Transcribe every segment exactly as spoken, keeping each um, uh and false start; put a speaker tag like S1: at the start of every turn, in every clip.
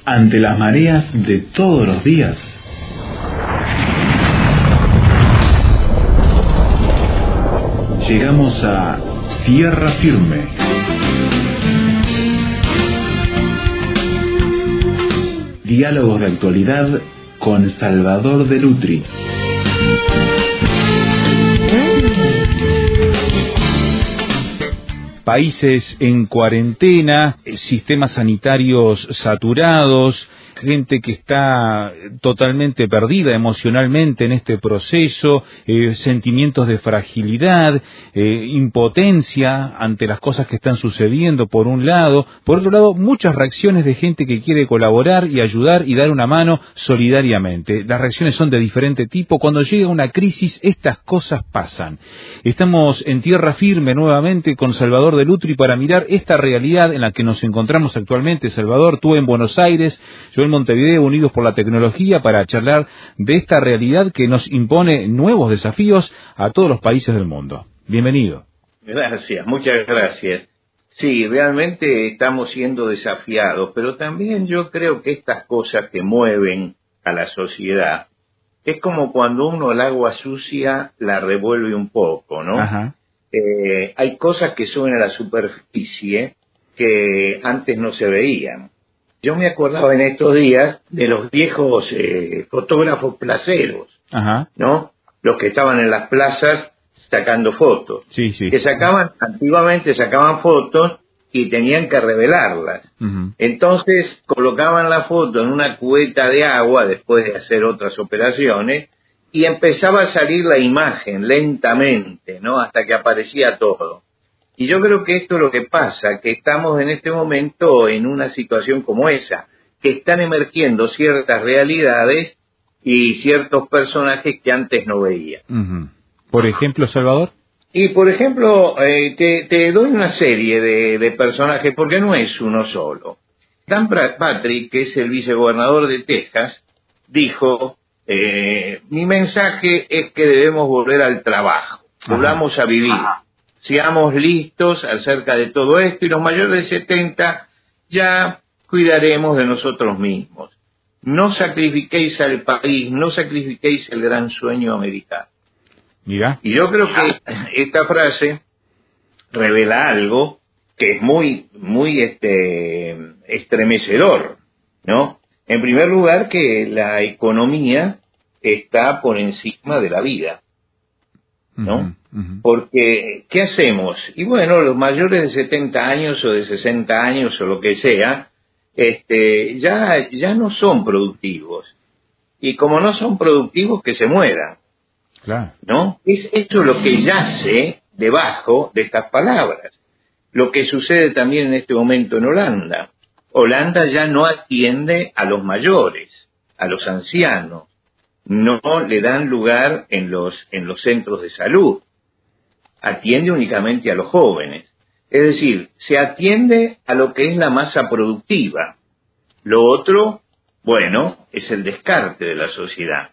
S1: ante las mareas de todos los días. Llegamos a tierra firme. Diálogos de actualidad con Salvador de Lutri.
S2: Países en cuarentena, sistemas sanitarios saturados, gente que está totalmente perdida emocionalmente en este proceso, eh, sentimientos de fragilidad, eh, impotencia ante las cosas que están sucediendo por un lado, por otro lado muchas reacciones de gente que quiere colaborar y ayudar y dar una mano solidariamente. Las reacciones son de diferente tipo. Cuando llega una crisis estas cosas pasan. Estamos en tierra firme nuevamente con Salvador de Lutri para mirar esta realidad en la que nos encontramos actualmente. Salvador, tú en Buenos Aires, yo en Montevideo, unidos por la tecnología para charlar de esta realidad que nos impone nuevos desafíos a todos los países del mundo. Bienvenido.
S3: Gracias, muchas gracias. Sí, realmente estamos siendo desafiados, pero también yo creo que estas cosas que mueven a la sociedad es como cuando uno el agua sucia la revuelve un poco, ¿no?
S2: Ajá.
S3: Eh, hay cosas que suben a la superficie que antes no se veían. Yo me acordaba en estos días de los viejos eh, fotógrafos placeros,
S2: Ajá.
S3: ¿no? Los que estaban en las plazas sacando fotos.
S2: Sí, sí.
S3: Que sacaban, antiguamente sacaban fotos y tenían que revelarlas.
S2: Uh-huh.
S3: Entonces colocaban la foto en una cubeta de agua después de hacer otras operaciones y empezaba a salir la imagen lentamente, ¿no? Hasta que aparecía todo. Y yo creo que esto es lo que pasa, que estamos en este momento en una situación como esa, que están emergiendo ciertas realidades y ciertos personajes que antes no veía.
S2: Uh-huh. Por ejemplo, Salvador.
S3: Y por ejemplo, eh, te, te doy una serie de, de personajes, porque no es uno solo. Dan Patrick, que es el vicegobernador de Texas, dijo, eh, mi mensaje es que debemos volver al trabajo, volvamos a vivir. Seamos listos acerca de todo esto y los mayores de setenta ya cuidaremos de nosotros mismos. No sacrifiquéis al país, no sacrifiquéis el gran sueño americano.
S2: Mira.
S3: Y yo creo que esta frase revela algo que es muy, muy este, estremecedor, ¿no? En primer lugar, que la economía está por encima de la vida, ¿no?
S2: Uh-huh, uh-huh.
S3: Porque, ¿qué hacemos? Y bueno, los mayores de setenta años o de sesenta años o lo que sea, este, ya, ya no son productivos. Y como no son productivos, que se mueran.
S2: Claro.
S3: ¿No? Es eso lo que yace debajo de estas palabras. Lo que sucede también en este momento en Holanda. Holanda ya no atiende a los mayores, a los ancianos. No le dan lugar en los, en los centros de salud. Atiende únicamente a los jóvenes. Es decir, se atiende a lo que es la masa productiva. Lo otro, bueno, es el descarte de la sociedad.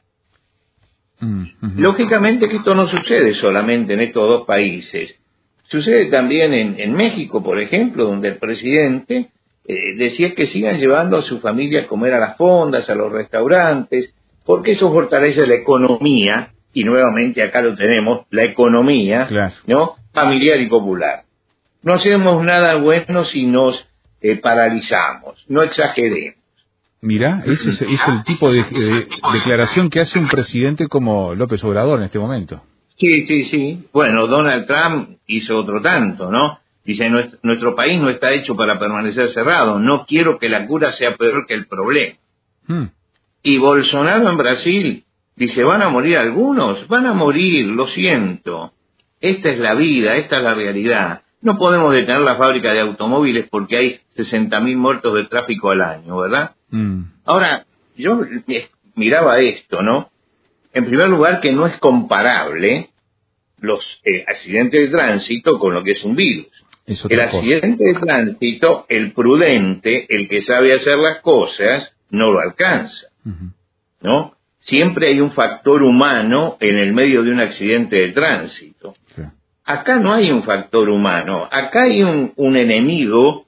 S2: Uh-huh.
S3: Lógicamente que esto no sucede solamente en estos dos países. Sucede también en, en México, por ejemplo, donde el presidente eh, decía que sigan llevando a su familia a comer a las fondas, a los restaurantes, porque eso fortalece la economía, y nuevamente acá lo tenemos, la economía,
S2: claro,
S3: ¿no? Familiar y popular. No hacemos nada bueno si nos eh, paralizamos, no exageremos.
S2: Mira, ese es, es el tipo de, de declaración que hace un presidente como López Obrador en este momento.
S3: Sí, sí, sí. Bueno, Donald Trump hizo otro tanto, ¿no? Dice, nuestro, nuestro país no está hecho para permanecer cerrado, no quiero que la cura sea peor que el problema. Hmm. Y Bolsonaro en Brasil dice, ¿van a morir algunos? Van a morir, lo siento. Esta es la vida, esta es la realidad. No podemos detener la fábrica de automóviles porque hay sesenta mil muertos de tráfico al año, ¿verdad? Mm. Ahora, yo miraba esto, ¿no? En primer lugar, que no es comparable los eh, accidentes de tránsito con lo que es un virus. Es el accidente de tránsito, el prudente, el que sabe hacer las cosas, no lo alcanza, uh-huh. ¿no? Siempre hay un factor humano en el medio de un accidente de tránsito. Sí. Acá no hay un factor humano, acá hay un, un enemigo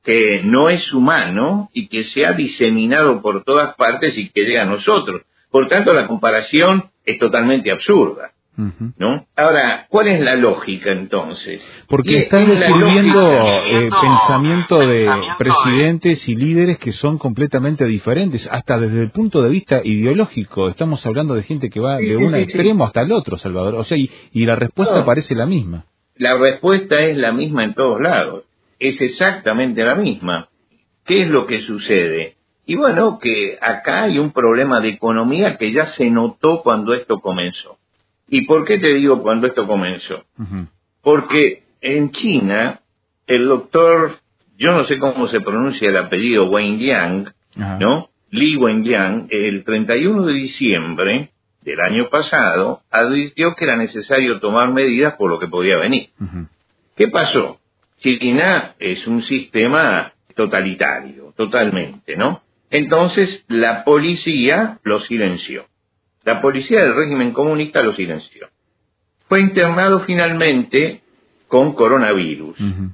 S3: que no es humano y que se ha diseminado por todas partes y que llega a nosotros. Por tanto, la comparación es totalmente absurda, ¿no? Ahora, ¿cuál es la lógica entonces?
S2: Porque están descubriendo eh, pensamiento de presidentes y líderes que son completamente diferentes, hasta desde el punto de vista ideológico. Estamos hablando de gente que va
S3: sí,
S2: de
S3: sí,
S2: un
S3: sí,
S2: extremo
S3: sí.
S2: hasta el otro, Salvador. O sea, y, y la respuesta
S3: no,
S2: parece la misma.
S3: La respuesta es la misma en todos lados. Es exactamente la misma. ¿Qué es lo que sucede? Y bueno, que acá hay un problema de economía que ya se notó cuando esto comenzó. ¿Y por qué te digo cuando esto comenzó? Uh-huh. Porque en China, el doctor, yo no sé cómo se pronuncia el apellido, Wenliang, uh-huh. ¿no? Li Wenliang, el treinta y uno de diciembre del año pasado, advirtió que era necesario tomar medidas por lo que podía venir. Uh-huh. ¿Qué pasó? China es un sistema totalitario, totalmente, ¿no? Entonces, la policía lo silenció. La policía del régimen comunista lo silenció. Fue internado finalmente con coronavirus. Uh-huh.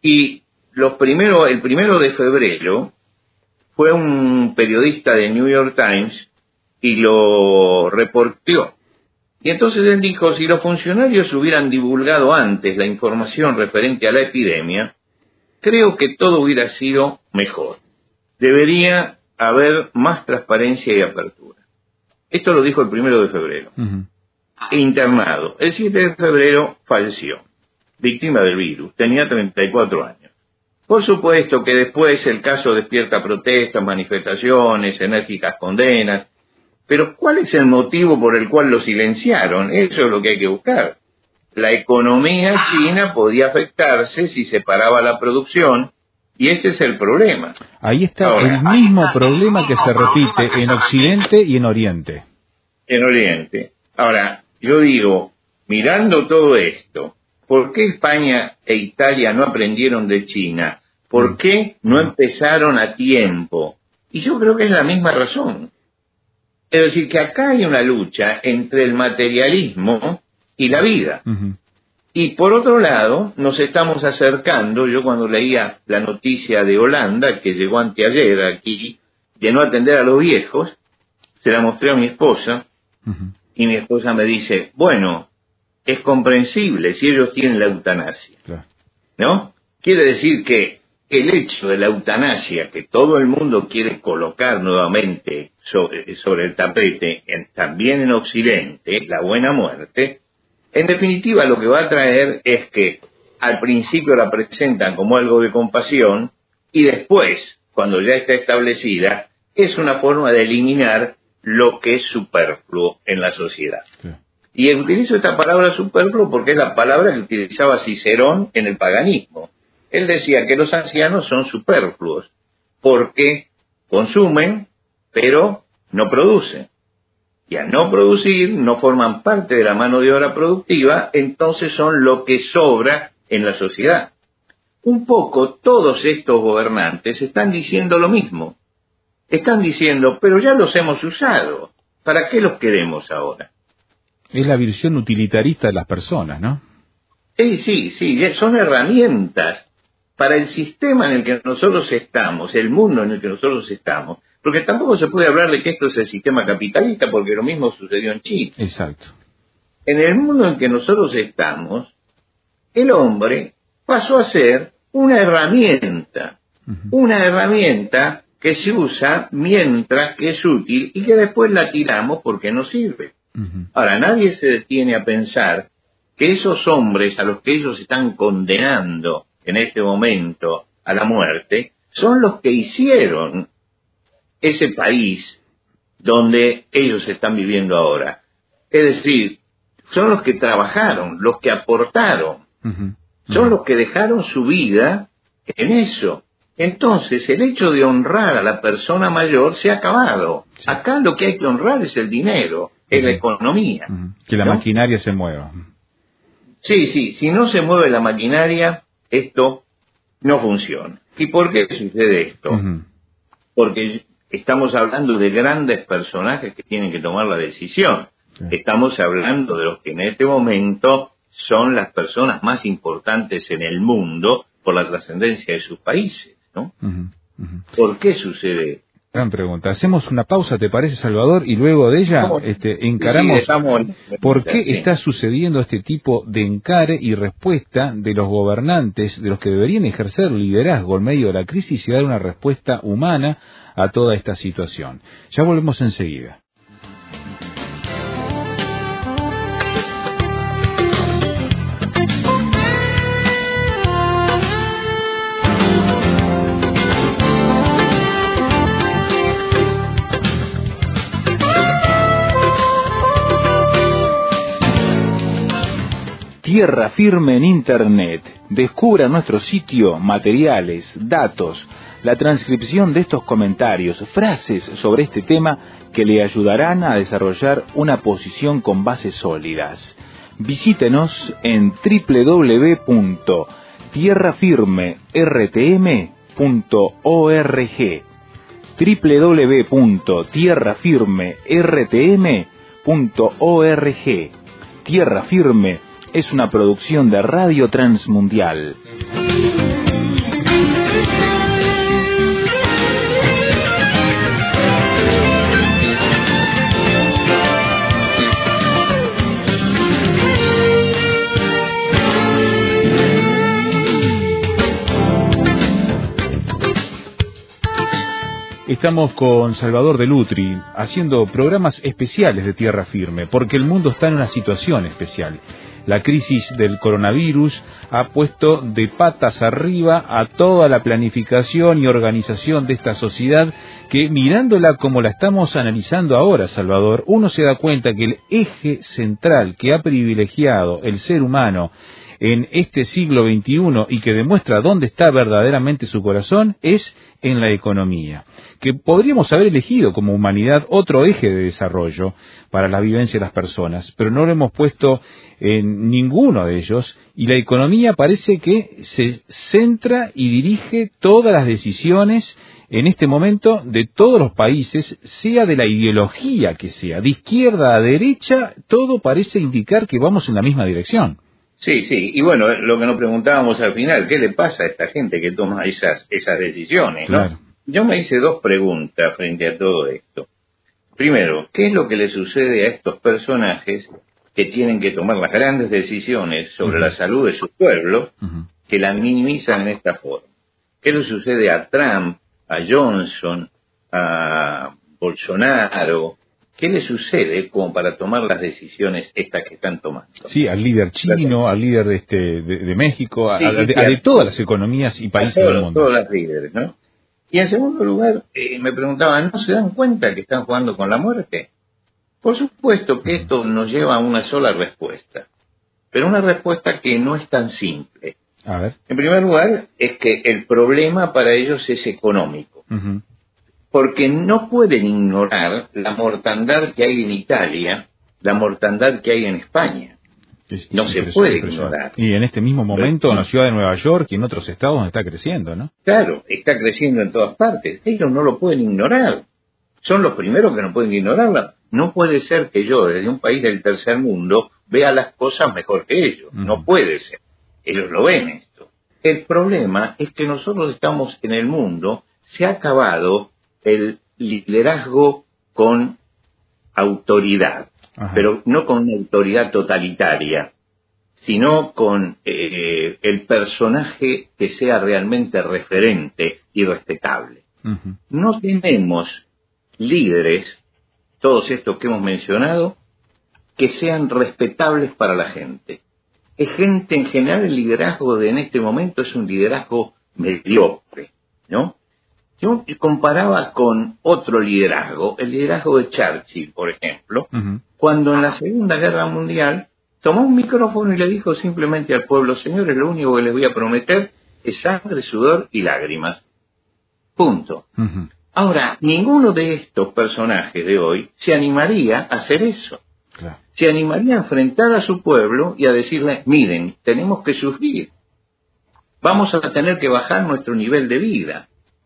S3: Y los primero, el primero de febrero fue un periodista de New York Times y lo reportó. Y entonces él dijo, si los funcionarios hubieran divulgado antes la información referente a la epidemia, creo que todo hubiera sido mejor. Debería haber más transparencia y apertura. Esto lo dijo el primero de febrero. Uh-huh. Internado. El siete de febrero falleció, víctima del virus. Tenía treinta y cuatro años. Por supuesto que después el caso despierta protestas, manifestaciones, enérgicas condenas. Pero ¿cuál es el motivo por el cual lo silenciaron? Eso es lo que hay que buscar. La economía china podía afectarse si se paraba la producción. Y ese es el problema.
S2: Ahí está Ahora, el mismo problema que se repite en Occidente y en Oriente.
S3: En Oriente. Ahora, yo digo, mirando todo esto, ¿por qué España e Italia no aprendieron de China? ¿Por qué no empezaron a tiempo? Y yo creo que es la misma razón. Es decir, que acá hay una lucha entre el materialismo y la vida. Uh-huh. Y por otro lado, nos estamos acercando, yo cuando leía la noticia de Holanda, que llegó anteayer aquí, de no atender a los viejos, se la mostré a mi esposa, uh-huh. y mi esposa me dice, bueno, es comprensible si ellos tienen la eutanasia, claro. ¿no? Quiere decir que el hecho de la eutanasia, que todo el mundo quiere colocar nuevamente sobre, sobre el tapete, en, también en Occidente, la buena muerte, en definitiva, lo que va a traer es que al principio la presentan como algo de compasión y después, cuando ya está establecida, es una forma de eliminar lo que es superfluo en la sociedad. Sí. Y utilizo esta palabra superfluo porque es la palabra que utilizaba Cicerón en el paganismo. Él decía que los ancianos son superfluos porque consumen, pero no producen. Y al no producir, no forman parte de la mano de obra productiva, entonces son lo que sobra en la sociedad. Un poco todos estos gobernantes están diciendo lo mismo. Están diciendo, pero ya los hemos usado, ¿para qué los queremos ahora?
S2: Es la visión utilitarista de las personas, ¿no?
S3: Sí, sí, sí, son herramientas para el sistema en el que nosotros estamos, el mundo en el que nosotros estamos. Porque tampoco se puede hablar de que esto es el sistema capitalista, porque lo mismo sucedió en China.
S2: Exacto.
S3: En el mundo en que nosotros estamos, el hombre pasó a ser una herramienta. Uh-huh. Una herramienta que se usa mientras que es útil y que después la tiramos porque no sirve. Uh-huh. Ahora, nadie se detiene a pensar que esos hombres a los que ellos están condenando en este momento a la muerte son los que hicieron ese país donde ellos están viviendo ahora. Es decir, son los que trabajaron, los que aportaron, uh-huh. Uh-huh. son los que dejaron su vida en eso. Entonces, el hecho de honrar a la persona mayor se ha acabado. Sí. Acá lo que hay que honrar es el dinero, es uh-huh. la economía.
S2: Uh-huh. Que la ¿no? maquinaria se mueva.
S3: Sí, sí, si no se mueve la maquinaria, esto no funciona. ¿Y por qué sucede esto? Uh-huh. Porque estamos hablando de grandes personajes que tienen que tomar la decisión. Sí. Estamos hablando de los que en este momento son las personas más importantes en el mundo por la trascendencia de sus países. ¿no?
S2: Uh-huh, uh-huh.
S3: ¿Por qué sucede esto?
S2: Gran pregunta. Hacemos una pausa, ¿te parece, Salvador? Y luego de ella este, encaramos
S3: sí, estamos...
S2: por qué
S3: sí.
S2: está sucediendo este tipo de encare y respuesta de los gobernantes, de los que deberían ejercer liderazgo en medio de la crisis y dar una respuesta humana a toda esta situación. Ya volvemos enseguida.
S4: Tierra Firme en Internet. Descubra nuestro sitio, materiales, datos, la transcripción de estos comentarios, frases sobre este tema que le ayudarán a desarrollar una posición con bases sólidas. Visítenos en doble u doble u doble u punto tierra firme r t m punto org, doble u doble u doble u punto tierra firme r t m punto org. Tierra Firme es una producción de Radio Transmundial.
S2: Estamos con Salvador de Lutri haciendo programas especiales de Tierra Firme, porque el mundo está en una situación especial. La crisis del coronavirus ha puesto de patas arriba a toda la planificación y organización de esta sociedad que, mirándola como la estamos analizando ahora, Salvador, uno se da cuenta que el eje central que ha privilegiado el ser humano en este siglo veintiuno y que demuestra dónde está verdaderamente su corazón es en la economía, que podríamos haber elegido como humanidad otro eje de desarrollo para la vivencia de las personas, pero no lo hemos puesto en ninguno de ellos, y la economía parece que se centra y dirige todas las decisiones en este momento de todos los países, sea de la ideología que sea, de izquierda a derecha, todo parece indicar que vamos en la misma dirección.
S3: Sí, sí, y bueno, lo que nos preguntábamos al final, ¿qué le pasa a esta gente que toma esas esas decisiones, no?
S2: Claro.
S3: Yo me hice dos preguntas frente a todo esto. Primero, ¿qué es lo que le sucede a estos personajes que tienen que tomar las grandes decisiones sobre uh-huh. la salud de su pueblo, uh-huh. que la minimizan en esta forma? ¿Qué le sucede a Trump, a Johnson, a Bolsonaro? ¿Qué le sucede como para tomar las decisiones estas que están tomando?
S2: Sí, al líder chino, al líder de, este, de, de México, a,
S3: sí,
S2: a, de, a de todas las economías y países
S3: todos,
S2: del mundo.
S3: Todos los líderes, ¿no? Y en segundo lugar, eh, me preguntaban, ¿no se dan cuenta que están jugando con la muerte? Por supuesto que esto nos lleva a una sola respuesta, pero una respuesta que no es tan simple.
S2: A ver.
S3: En primer lugar, es que el problema para ellos es económico. Uh-huh. Porque no pueden ignorar la mortandad que hay en Italia, la mortandad que hay en España. Es, es no se puede ignorar.
S2: Y en este mismo momento en la ciudad de Nueva York y en otros estados está creciendo, ¿no?
S3: Claro, está creciendo en todas partes. Ellos no lo pueden ignorar. Son los primeros que no pueden ignorarla. No puede ser que yo, desde un país del tercer mundo, vea las cosas mejor que ellos. Uh-huh. No puede ser. Ellos lo ven esto. El problema es que nosotros estamos en el mundo, se ha acabado el liderazgo con autoridad, Ajá. pero no con una autoridad totalitaria, sino con eh, el personaje que sea realmente referente y respetable. Uh-huh. No tenemos líderes, todos estos que hemos mencionado, que sean respetables para la gente. Es gente, en general, el liderazgo de en este momento es un liderazgo mediocre, ¿no? Yo comparaba con otro liderazgo, el liderazgo de Churchill, por ejemplo, uh-huh. cuando en la Segunda Guerra Mundial tomó un micrófono y le dijo simplemente al pueblo, señores, lo único que les voy a prometer es sangre, sudor y lágrimas. Punto. Uh-huh. Ahora, ninguno de estos personajes de hoy se animaría a hacer eso. Claro. Se animaría a enfrentar a su pueblo y a decirle, miren, tenemos que sufrir. Vamos a tener que bajar nuestro nivel de vida.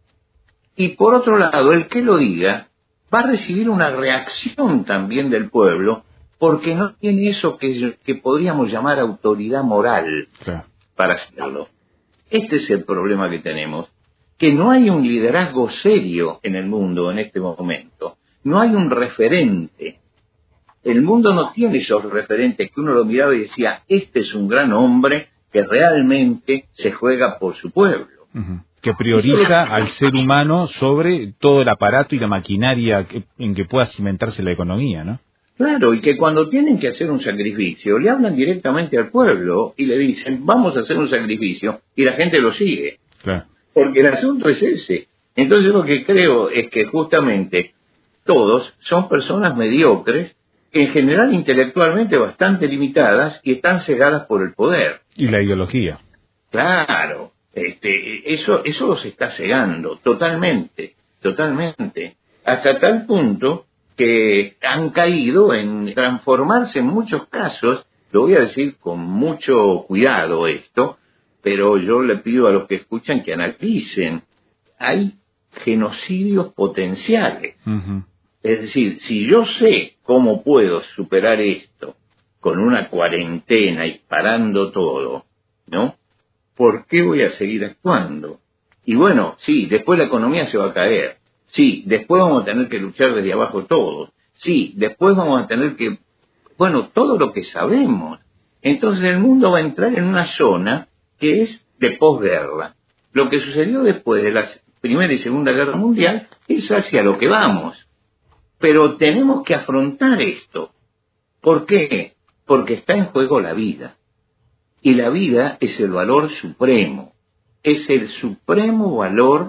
S3: Y por otro lado, el que lo diga va a recibir una reacción también del pueblo porque no tiene eso que, que podríamos llamar autoridad moral claro. para hacerlo. Este es el problema que tenemos. que no hay un liderazgo serio en el mundo en este momento. No hay un referente. El mundo no tiene esos referentes que uno lo miraba y decía, este es un gran hombre que realmente se juega por su pueblo.
S2: Uh-huh. Que prioriza al ser humano sobre todo el aparato y la maquinaria que, en que pueda cimentarse la economía, ¿no?
S3: Claro, y que cuando tienen que hacer un sacrificio, le hablan directamente al pueblo y le dicen, vamos a hacer un sacrificio, y la gente lo sigue.
S2: Claro.
S3: Porque el asunto es ese. Entonces lo que creo es que justamente todos son personas mediocres, en general intelectualmente bastante limitadas y están cegadas por el poder.
S2: Y la ideología.
S3: Claro, este, eso, eso los está cegando totalmente, totalmente, hasta tal punto que han caído en transformarse en muchos casos, lo voy a decir con mucho cuidado esto, pero yo le pido a los que escuchan que analicen, hay genocidios potenciales. Uh-huh. Es decir, si yo sé cómo puedo superar esto con una cuarentena y parando todo, ¿no? ¿Por qué voy a seguir actuando? Y bueno, sí, después la economía se va a caer. Sí, después vamos a tener que luchar desde abajo todos. Sí, después vamos a tener que... Bueno, todo lo que sabemos. Entonces el mundo va a entrar en una zona que es de posguerra. Lo que sucedió después de la Primera y Segunda Guerra Mundial es hacia lo que vamos. Pero tenemos que afrontar esto. ¿Por qué? Porque está en juego la vida. Y la vida es el valor supremo. Es el supremo valor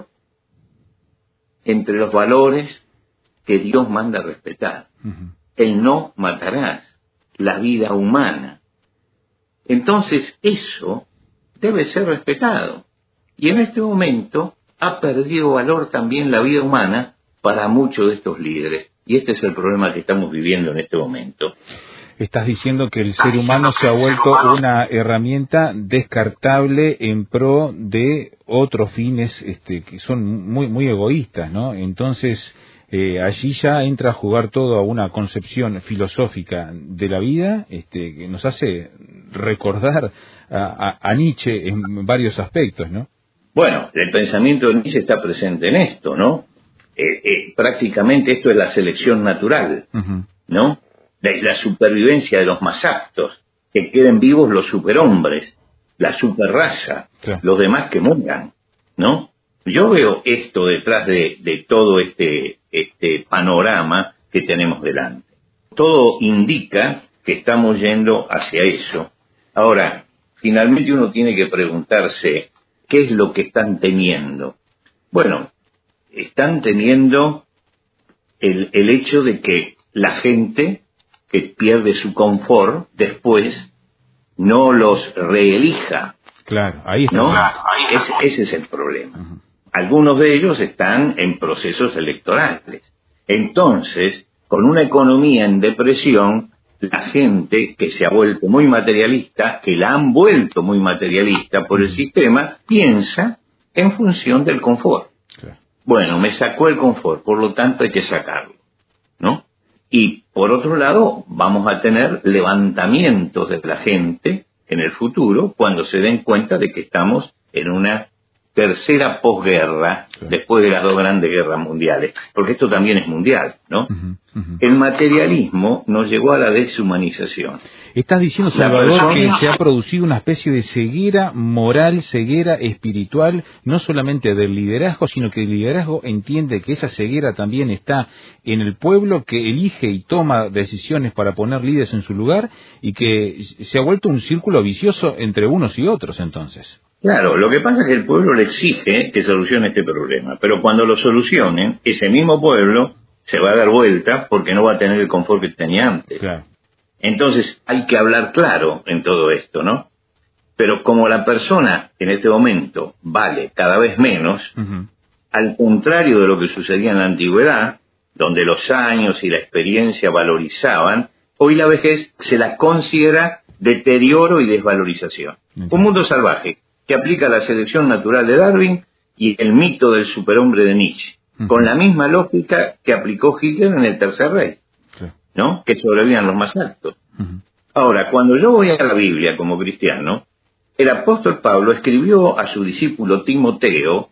S3: entre los valores que Dios manda respetar. Uh-huh. El no matarás, la vida humana. Entonces eso debe ser respetado. Y en este momento ha perdido valor también la vida humana para muchos de estos líderes. Y este es el problema que estamos viviendo en este momento.
S2: Estás diciendo que el ser humano se ha vuelto una herramienta descartable en pro de otros fines este, que son muy muy egoístas, ¿no? Entonces, eh, allí ya entra a jugar todo a una concepción filosófica de la vida este, que nos hace recordar a, a, a Nietzsche en varios aspectos, ¿no?
S3: Bueno, el pensamiento de Nietzsche está presente en esto, ¿no? Eh, eh, prácticamente esto es la selección natural, uh-huh. ¿no? La, la supervivencia de los más aptos, que queden vivos los superhombres, la superraza, claro. Los demás que mueran, ¿no? Yo veo esto detrás de, de todo este, este panorama que tenemos delante. Todo indica que estamos yendo hacia eso. Ahora, finalmente uno tiene que preguntarse, ¿qué es lo que están teniendo? Bueno, están teniendo el, el hecho de que la gente que pierde su confort después no los reelija.
S2: Claro, ahí está.
S3: ¿No?
S2: Claro,
S3: ahí está. Ese, ese es el problema. Uh-huh. Algunos de ellos están en procesos electorales. Entonces, con una economía en depresión, la gente que se ha vuelto muy materialista, que la han vuelto muy materialista por el sistema, piensa en función del confort. Claro. Bueno, me sacó el confort, por lo tanto hay que sacarlo, ¿no? Y por otro lado, vamos a tener levantamientos de la gente en el futuro cuando se den cuenta de que estamos en una tercera posguerra, sí. Después de las dos grandes guerras mundiales, porque esto también es mundial, ¿no? Uh-huh, uh-huh. El materialismo nos llevó a la deshumanización.
S2: Estás diciendo, Salvador, que se ha producido una especie de ceguera moral, ceguera espiritual, no solamente del liderazgo, sino que el liderazgo entiende que esa ceguera también está en el pueblo, que elige y toma decisiones para poner líderes en su lugar, y que se ha vuelto un círculo vicioso entre unos y otros, entonces.
S3: Claro, lo que pasa es que el pueblo le exige que solucione este problema, pero cuando lo solucionen, ese mismo pueblo se va a dar vuelta porque no va a tener el confort que tenía antes.
S2: Claro.
S3: Entonces hay que hablar claro en todo esto, ¿no? Pero como la persona en este momento vale cada vez menos, uh-huh. Al contrario de lo que sucedía en la antigüedad, donde los años y la experiencia valorizaban, hoy la vejez se la considera deterioro y desvalorización. Uh-huh. Un mundo salvaje que aplica la selección natural de Darwin y el mito del superhombre de Nietzsche, uh-huh. Con la misma lógica que aplicó Hitler en el Tercer Reich, sí. ¿No? Que sobrevivían los más altos. Uh-huh. Ahora, cuando yo voy a la Biblia como cristiano, el apóstol Pablo escribió a su discípulo Timoteo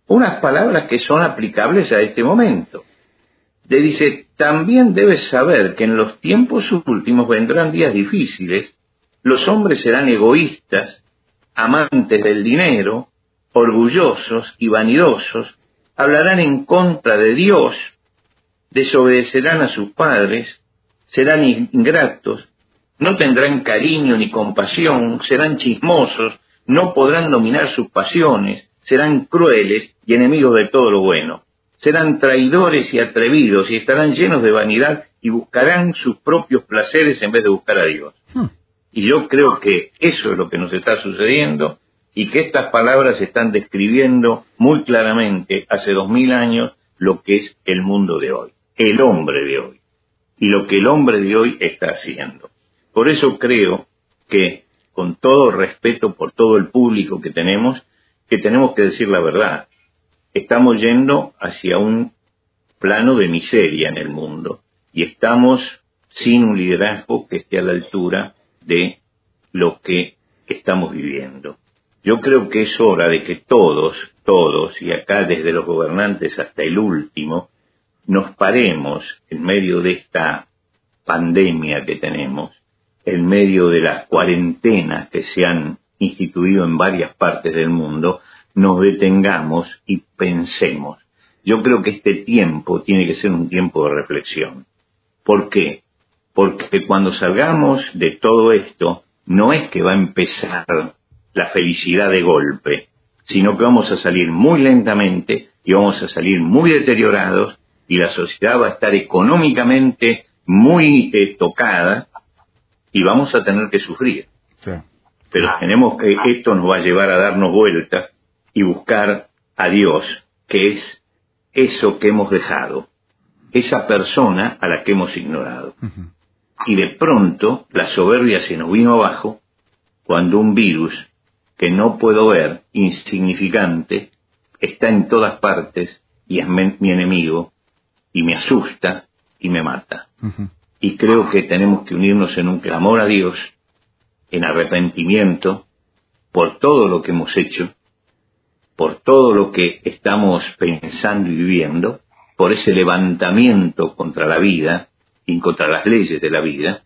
S3: unas palabras que son aplicables a este momento. Le dice, también debes saber que en los tiempos últimos vendrán días difíciles, los hombres serán egoístas, amantes del dinero, orgullosos y vanidosos, hablarán en contra de Dios, desobedecerán a sus padres, serán ingratos, no tendrán cariño ni compasión, serán chismosos, no podrán dominar sus pasiones, serán crueles y enemigos de todo lo bueno. Serán traidores y atrevidos y estarán llenos de vanidad y buscarán sus propios placeres en vez de buscar a Dios. Hmm. Y yo creo que eso es lo que nos está sucediendo y que estas palabras están describiendo muy claramente hace dos mil años lo que es el mundo de hoy, el hombre de hoy y lo que el hombre de hoy está haciendo. Por eso creo que, con todo respeto por todo el público que tenemos, que tenemos que decir la verdad. Estamos yendo hacia un plano de miseria en el mundo y estamos sin un liderazgo que esté a la altura de lo que estamos viviendo. Yo creo que es hora de que todos, todos, y acá desde los gobernantes hasta el último, nos paremos en medio de esta pandemia que tenemos, en medio de las cuarentenas que se han instituido en varias partes del mundo, nos detengamos y pensemos. Yo creo que este tiempo tiene que ser un tiempo de reflexión. ¿Por qué? Porque cuando salgamos de todo esto, no es que va a empezar la felicidad de golpe, sino que vamos a salir muy lentamente y vamos a salir muy deteriorados y la sociedad va a estar económicamente muy eh, tocada y vamos a tener que sufrir. Sí. Pero tenemos que, esto nos va a llevar a darnos vuelta y buscar a Dios, que es eso que hemos dejado, esa persona a la que hemos ignorado. Uh-huh. Y de pronto la soberbia se nos vino abajo cuando un virus que no puedo ver, insignificante, está en todas partes y es mi enemigo y me asusta y me mata. Uh-huh. Y creo que tenemos que unirnos en un clamor a Dios, en arrepentimiento por todo lo que hemos hecho, por todo lo que estamos pensando y viviendo, por ese levantamiento contra la vida y contra las leyes de la vida,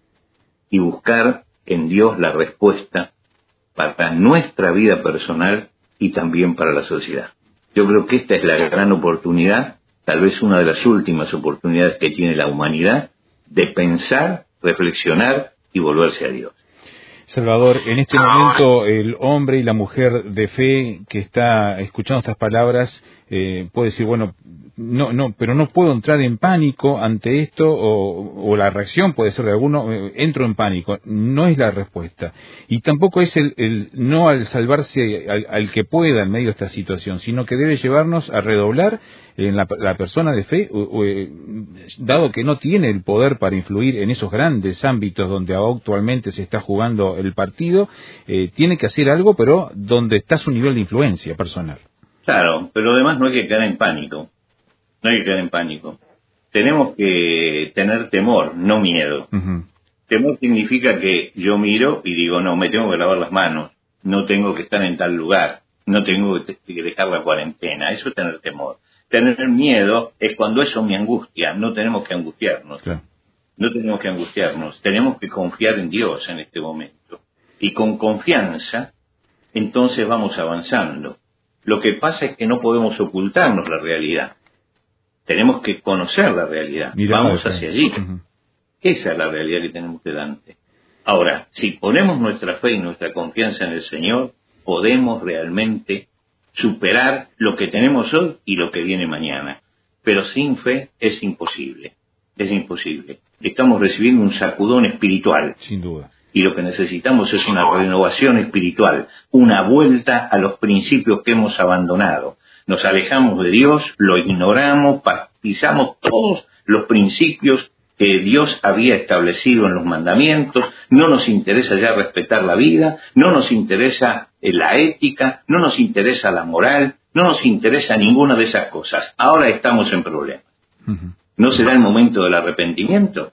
S3: y buscar en Dios la respuesta para nuestra vida personal y también para la sociedad. Yo creo que esta es la gran oportunidad, tal vez una de las últimas oportunidades que tiene la humanidad, de pensar, reflexionar y volverse a Dios.
S2: Salvador, en este momento el hombre y la mujer de fe que está escuchando estas palabras eh, puede decir, bueno, no, no, pero no puedo entrar en pánico ante esto, o, o la reacción puede ser de alguno, eh, entro en pánico. No es la respuesta. Y tampoco es el, el no al salvarse al, al que pueda en medio de esta situación, sino que debe llevarnos a redoblar en la, la persona de fe, o, o, eh, dado que no tiene el poder para influir en esos grandes ámbitos donde actualmente se está jugando el partido, eh, tiene que hacer algo, pero donde está su nivel de influencia personal.
S3: Claro, pero además no hay que caer en pánico. No hay que caer en pánico. Tenemos que tener temor, no miedo. Uh-huh. Temor significa que yo miro y digo, no, me tengo que lavar las manos, no tengo que estar en tal lugar, no tengo que dejar la cuarentena. Eso es tener temor. Tener miedo es cuando eso me angustia. No tenemos que angustiarnos. Claro. No tenemos que angustiarnos. Tenemos que confiar en Dios en este momento. Y con confianza, entonces vamos avanzando. Lo que pasa es que no podemos ocultarnos la realidad. Tenemos que conocer la realidad. Mirá, vamos hacia allí. Uh-huh. Esa es la realidad que tenemos delante. Ahora, si ponemos nuestra fe y nuestra confianza en el Señor, podemos realmente superar lo que tenemos hoy y lo que viene mañana. Pero sin fe es imposible. Es imposible. Estamos recibiendo un sacudón espiritual.
S2: Sin duda.
S3: Y lo que necesitamos es una renovación espiritual, una vuelta a los principios que hemos abandonado. Nos alejamos de Dios, lo ignoramos, pisamos todos los principios que Dios había establecido en los mandamientos, no nos interesa ya respetar la vida, no nos interesa la ética, no nos interesa la moral, no nos interesa ninguna de esas cosas. Ahora estamos en problemas. Uh-huh. ¿No será el momento del arrepentimiento?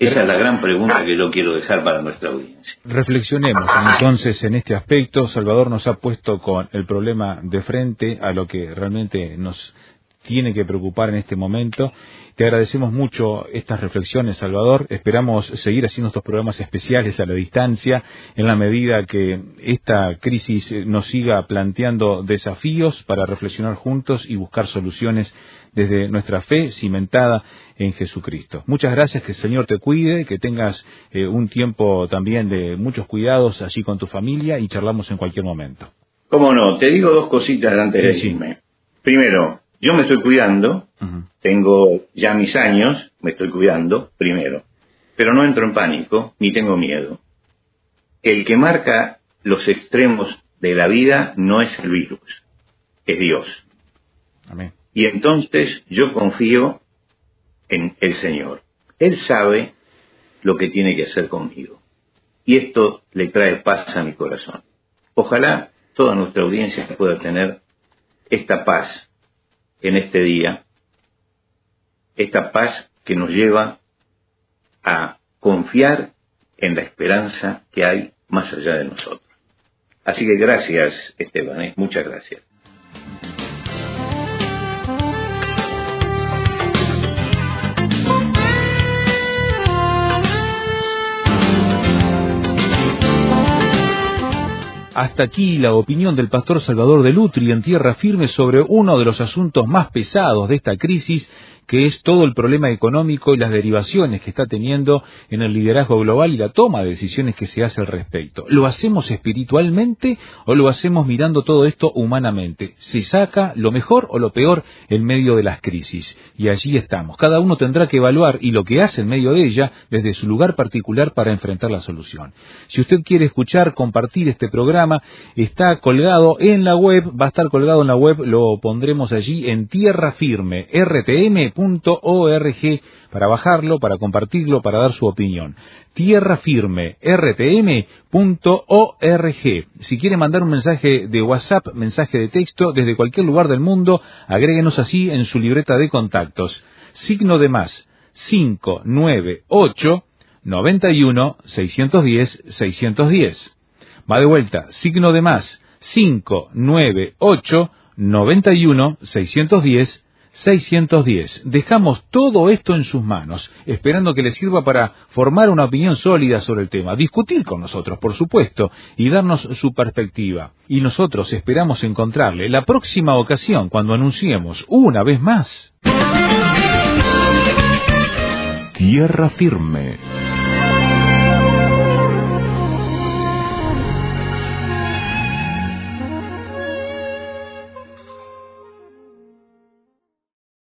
S3: Esa es la gran pregunta que yo quiero dejar para nuestra audiencia.
S2: Reflexionemos entonces en este aspecto. Salvador nos ha puesto con el problema de frente a lo que realmente nos tiene que preocupar en este momento. Te agradecemos mucho estas reflexiones, Salvador. Esperamos seguir haciendo estos programas especiales a la distancia en la medida que esta crisis nos siga planteando desafíos para reflexionar juntos y buscar soluciones desde nuestra fe cimentada en Jesucristo. Muchas gracias, que el Señor te cuide, que tengas eh, un tiempo también de muchos cuidados allí con tu familia y charlamos en cualquier momento.
S3: Cómo no, te digo dos cositas antes de irme. Sí. Primero, yo me estoy cuidando, uh-huh. tengo ya mis años, me estoy cuidando, primero, pero no entro en pánico, ni tengo miedo. El que marca los extremos de la vida no es el virus, es Dios.
S2: Amén.
S3: Y entonces yo confío en el Señor. Él sabe lo que tiene que hacer conmigo. Y esto le trae paz a mi corazón. Ojalá toda nuestra audiencia pueda tener esta paz en este día, esta paz que nos lleva a confiar en la esperanza que hay más allá de nosotros. Así que gracias, Esteban, ¿eh? Muchas gracias.
S2: Hasta aquí la opinión del pastor Salvador de Lutri en Tierra Firme sobre uno de los asuntos más pesados de esta crisis, que es todo el problema económico y las derivaciones que está teniendo en el liderazgo global y la toma de decisiones que se hace al respecto. ¿Lo hacemos espiritualmente o lo hacemos mirando todo esto humanamente? ¿Se saca lo mejor o lo peor en medio de las crisis? Y allí estamos. Cada uno tendrá que evaluar y lo que hace en medio de ella desde su lugar particular para enfrentar la solución. Si usted quiere escuchar, compartir este programa, está colgado en la web, va a estar colgado en la web, lo pondremos allí en Tierra Firme, R T M punto org, para bajarlo, para compartirlo, para dar su opinión. Tierra Firme, R T M punto org. Si quiere mandar un mensaje de WhatsApp, mensaje de texto, desde cualquier lugar del mundo, agréguenos así en su libreta de contactos. Signo de más, cinco nueve ocho, noventa y uno, seiscientos diez, seiscientos diez. Va de vuelta, signo de más, cinco nueve ocho, noventa y uno, seiscientos diez, seiscientos diez. Dejamos todo esto en sus manos, esperando que les sirva para formar una opinión sólida sobre el tema, discutir con nosotros, por supuesto, y darnos su perspectiva. Y nosotros esperamos encontrarle la próxima ocasión cuando anunciemos una vez más
S4: Tierra Firme.